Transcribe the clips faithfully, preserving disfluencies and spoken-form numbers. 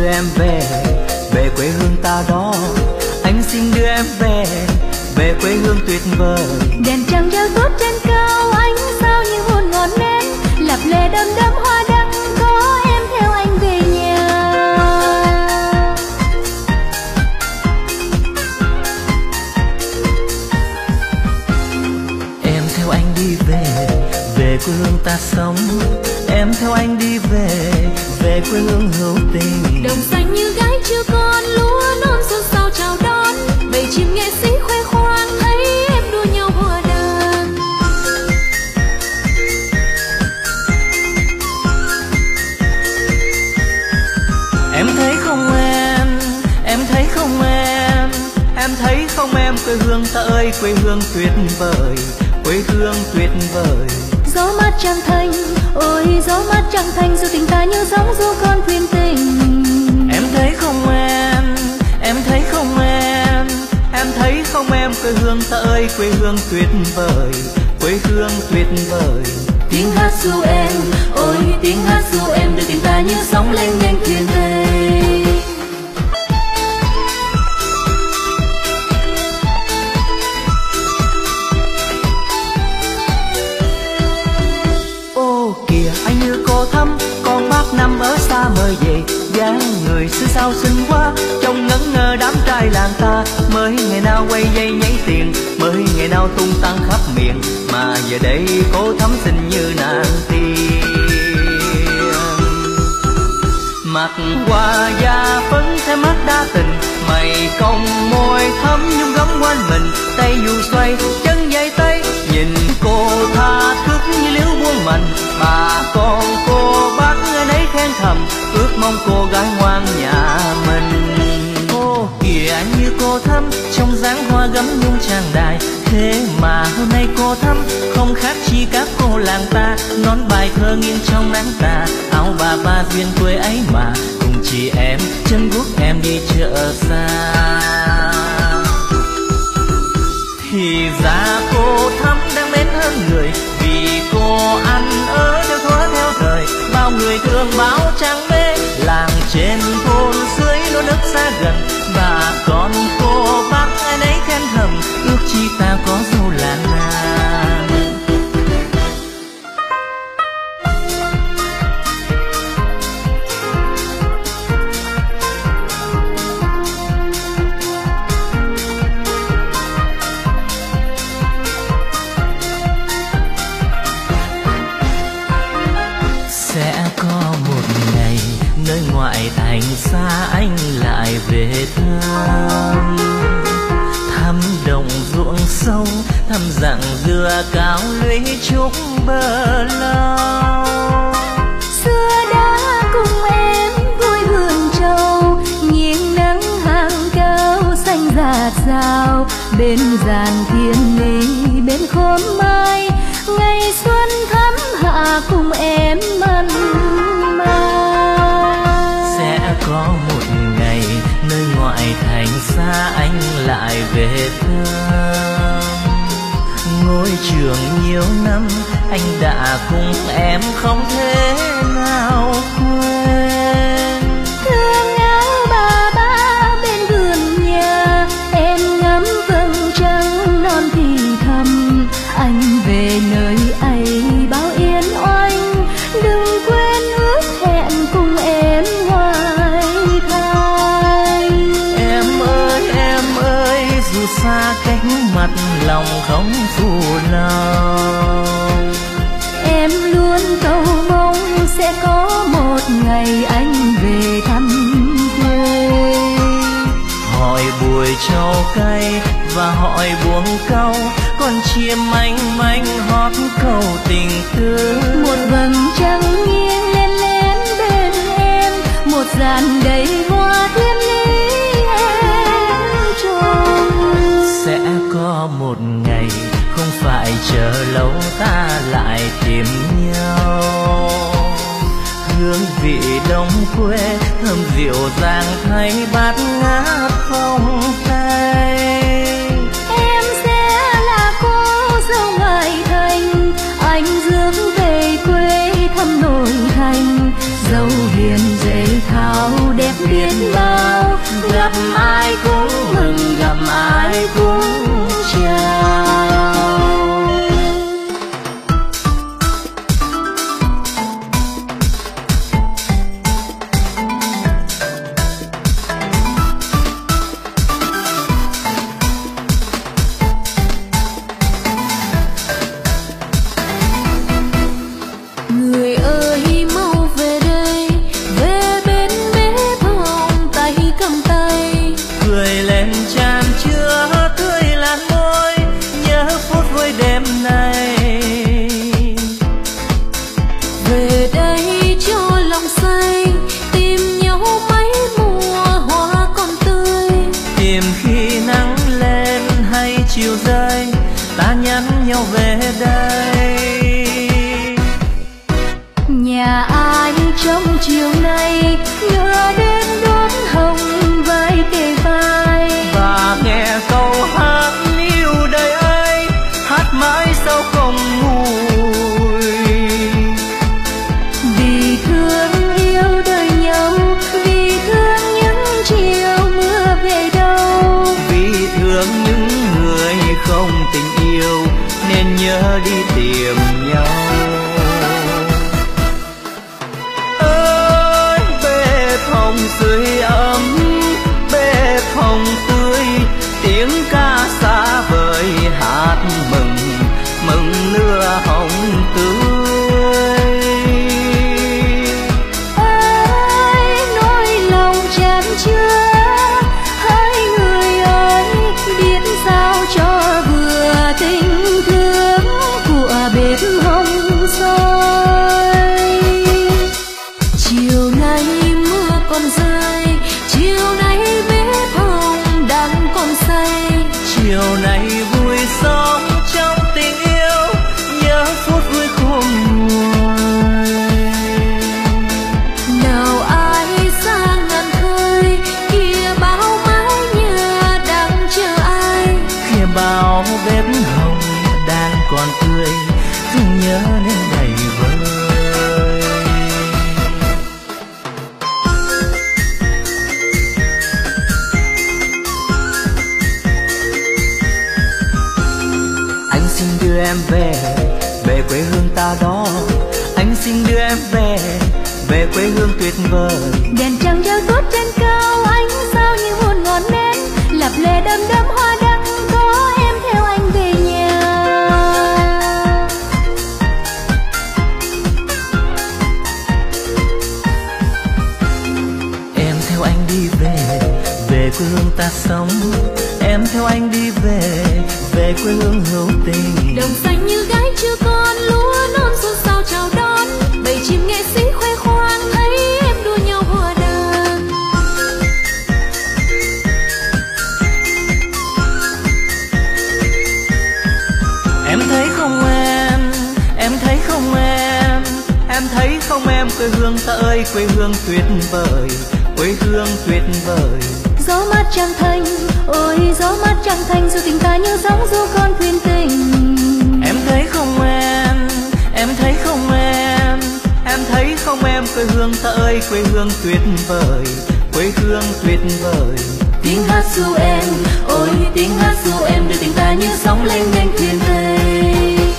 đưa em về, về quê hương ta đó. Anh xin đưa em về, về quê hương tuyệt vời. Đèn trăng treo tốt trên cao, ánh sao như hôn ngọn nến, lập lệ đơm đơm hoa đăng, có em theo anh về nhà. Em theo anh đi về, về quê hương ta sống. Em theo anh đi về, về quê hương hữu tình. Đồng xanh như gái chưa con, lúa non xôn xao chào đón, bầy chim nghệ sĩ khoe khoang thấy em đua nhau hòa đàn. Em thấy không em, em thấy không em, em thấy không em, quê hương ta ơi quê hương tuyệt vời, quê hương tuyệt vời. Gió mát trăng thanh, ôi gió mát trăng thanh, dù tình ta như sóng dù con thuyền tình. Em thấy không em, em thấy không em, em thấy không em, quê hương ta ơi quê hương tuyệt vời, quê hương tuyệt vời. Tiếng hát ru em, ôi tiếng hát ru em, đưa tình ta như sóng lên nhanh thuyền về. Ô kìa anh như cô thăm, con bác năm ở xa mời về, dáng người xưa sao xinh quá, trông ngẩn ngơ đám trai làng ta. Mới ngày nào quay dây nháy tiền, mới ngày nào tung tăng khắp miền, mà giờ đây cô thắm xinh như nàng tiên. Mặt hoa da phấn theo mắt đa tình, mày cong môi thắm nhung gấm quanh mình, tay dù xoay chân dây tay, nhìn cô tha thức như liễu buông mình. Bà con cô bác người nấy khen thầm, ước mong cô gái ngoan nhà mình. Ô kìa anh như cô thắm, trong dáng hoa gấm nhung tràng đài, thế mà hôm nay cô thắm không khác chi các cô làng ta. Nón bài thơ nghiêng trong nắng tà, áo bà ba duyên quê ấy mà, cùng chị em chân guốc em đi chợ xa. Thì ra cô thắm đang mến hơn người, vì cô ăn ở đều thua theo thời. Bao người thương báo chẳng mê, làng trên thôn dưới nô nước xa gần. Bà con cô bác ai nấy khen thầm, ước chi ta có dâu làng nàng. Ngoại thành xa anh lại về thăm, thăm đồng ruộng sâu, thăm rặng dừa cao lũy trúc bờ lao. Xưa đã cùng em vui vườn trầu, nghiêng nắng hàng cao xanh rạt rào, bên giàn thiên lý bên khóm mai, ngày xuân thắm hạ cùng em mặn mà. Có một ngày nơi ngoại thành xa anh lại về thăm, ngôi trường nhiều năm anh đã cùng em không thể nào quên. Thương áo bà ba bên vườn nhà, em ngắm vầng trăng non thì thầm, anh về nơi ấy bao yên oanh, đừng quên ước hẹn cùng em hoài thai. Em ơi em ơi, dù xa cách mặt lòng không phụ lòng, em luôn cầu mong sẽ có một ngày anh về thăm quê. Hỏi buổi trầu cay và hỏi buông cau, con chim manh manh hót câu tình tư. Một vầng trăng nghiêng lên lên bên em, một dàn đầy hoa thiên lý em trồng. Sẽ có một ngày không phải chờ lâu ta lại tìm nhau, hương vị đông quê thơm dịu dàng thay bát ngát phong tây. Em sẽ là cô dâu ngoại thành, anh rước về quê thăm nội thành, dâu hiền dễ thao đẹp đẽ bao, gặp ai cũng mừng, gặp ai cũng chào. Chiều rơi ta nhắn nhau về đây. Nhà ai trong chiều nay ngựa đến đón hồng vai kề vai, và nghe câu hát yêu đời ai hát mãi sao không nguôi. Vì thương yêu đời nhau, vì thương những chiều mưa về đâu, vì thương những người không tình yêu nên nhớ đi tìm nhau. Ơi bếp hồng sưởi ấm, bếp hồng tươi, tiếng ca xa vời hát mừng mừng lửa hồng tươi. ơi nỗi lòng chan chứa, hỡi người ơi biết sao cho vừa tình thương của bếp hồng soi. Chiều nay mưa còn rơi, chiều nay bếp hồng đang còn say, Chiều nay vui sống trong tình yêu, nhớ phút vui khôn nguôi. nào ai xa ngàn khơi, kia bao mái nhà đang chờ ai, Kia bao bếp hồng đang còn tươi, thương nhớ nên đầy vơi. Anh xin đưa em về, về quê hương ta đó. Anh xin đưa em về, về quê hương tuyệt vời. đèn trăng treo tốt trên cao, ánh sao như muôn ngọn nến, lập lệ đơm đơm hoa đăng, có em theo anh về nhà. Em theo anh đi về, về quê hương ta sống. Em theo anh đi về, về quê hương hữu tình. Đồng xanh như gái chưa con, lúa non xôn xao chào đón, bầy chim nghệ sĩ khoe khoang thấy em đua nhau hòa đàn. Em thấy không em, em thấy không em, em thấy không em, quê hương ta ơi quê hương tuyệt vời, quê hương tuyệt vời. Gió mát trăng thanh, ôi gió mát trăng thanh, dù tình ta như sóng du con thuyền tình. Em thấy không em, em thấy không em, em thấy không em, quê hương ta ơi quê hương tuyệt vời, quê hương tuyệt vời. Tiếng hát ru em, ôi tiếng hát ru em, đưa tình ta như sóng lênh đênh thuyền về.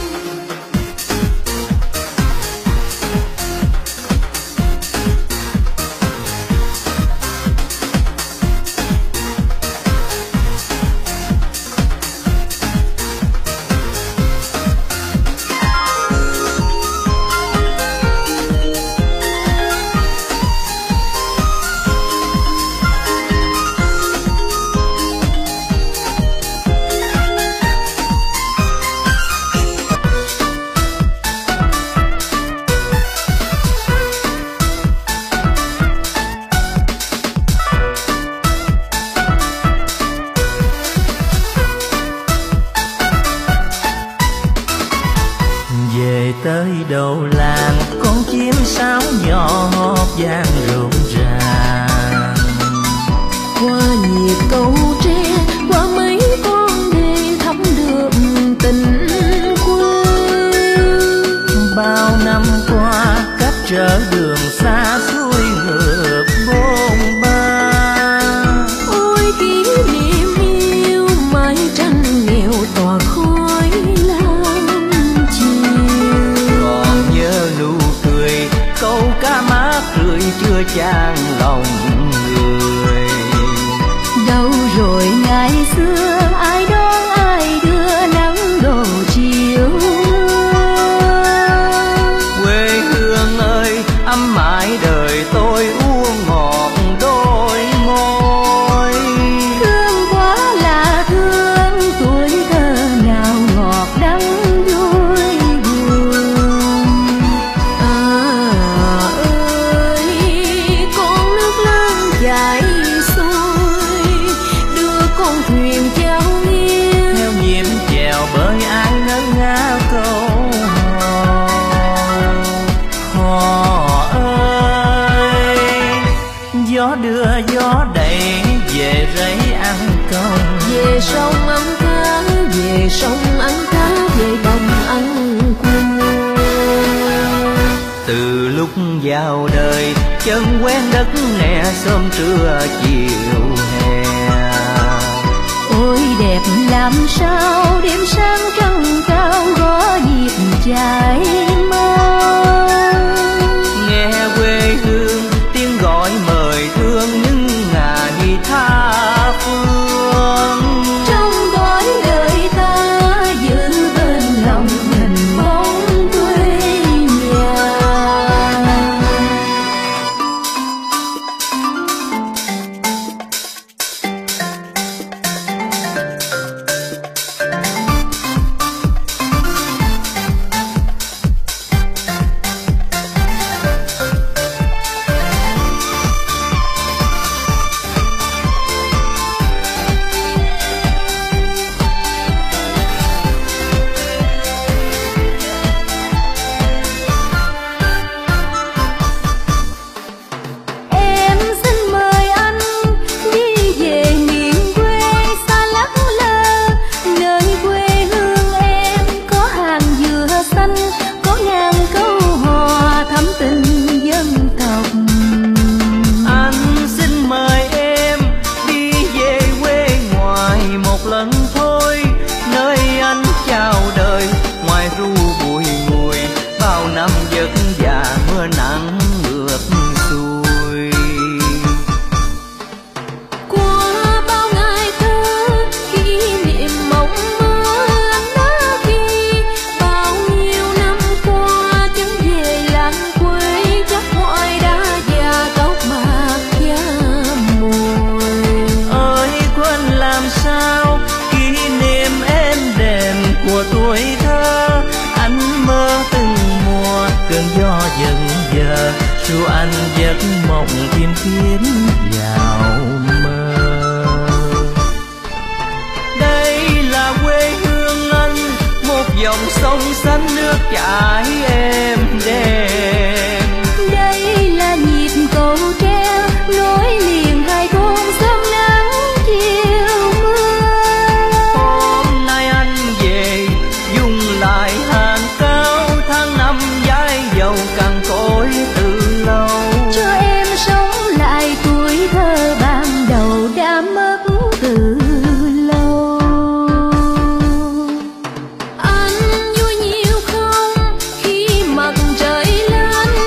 Tới đầu làng con chim sáo nhỏ hót vang rộn ràng, Qua nhịp câu tre, qua mấy con đê thắm được tình quê. bao năm qua cách trở đường xa xuôi ngược bôn ba. chan lòng người. Đâu rồi ngày xưa ai đón ai đưa nắng đổ chiều. Quê hương ơi ấm mãi đời tôi uống ngọt đôi môi. Thương quá là thương tuổi thơ nào ngọt đắng vui buồn. À ơi con nước lớn chảy xuôi đưa con thuyền trao nghiêng. Theo nhịp chèo bơi ai ngân nga câu hò ơi. Gió đưa gió đẩy về rẫy ăn công. Về sông ăn cá, về sông ăn cá, về đồng ăn quân. Từ lúc vào đời chân quen đất nè sớm trưa chiều hè. Ôi đẹp làm sao đêm sáng trăng cao gõ nhịp chạy mong. Nghe quê hương tiếng gọi mời thương những ngày tha phương. Trong gói đời ta giữ bên lòng mình bóng quê nhà. Em xin mời anh đi về miền quê xa lắc lơ. Nơi quê hương em có hàng dừa xanh, có ngàn câu hò thắm tình dân tộc. Anh xin mời em đi về quê ngoài một lần thôi. Nơi anh chào đời ngoài ru bụi mùi. Bao năm vất vả mưa nắng ngược xuôi. Qua bao ngày thơ kỷ niệm mộng mơ anh đã ghi. Bao nhiêu năm qua chẳng về làng quê, chắc hoài đã già tóc bạc da mồi. Ơi quên làm sao kỷ niệm êm đềm của tuổi thơ. Anh mơ từng mùa cơn gió dần dờ ru anh giấc mộng kim tiến vào mơ. Đây là quê hương anh một dòng sông xanh nước chảy êm đềm. Đây là nhịp cầu tre nối liền hai thôn sớm nắng chiều mưa. Hôm nay anh về dùng lại hàng cao tháng năm dài dầu cằn cỗi từ lâu. Cho em sống lại tuổi thơ ban đầu đã mất từ lâu. Anh vui nhiều không khi mặt trời lên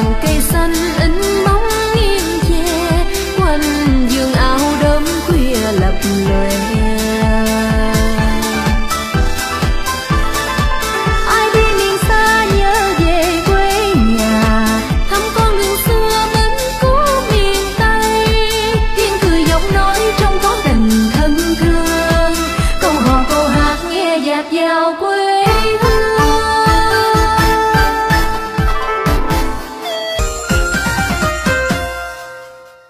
cây xanh in bóng nghiêng che, quanh giường áo đơm khuya lập lòe. Ai đi miền xa nhớ về quê nhà, thăm con đường xưa bên cũ miền Tây. Tiếng cười giọng nói trong có tình thân thương, câu hò câu hát nghe dạt dào quê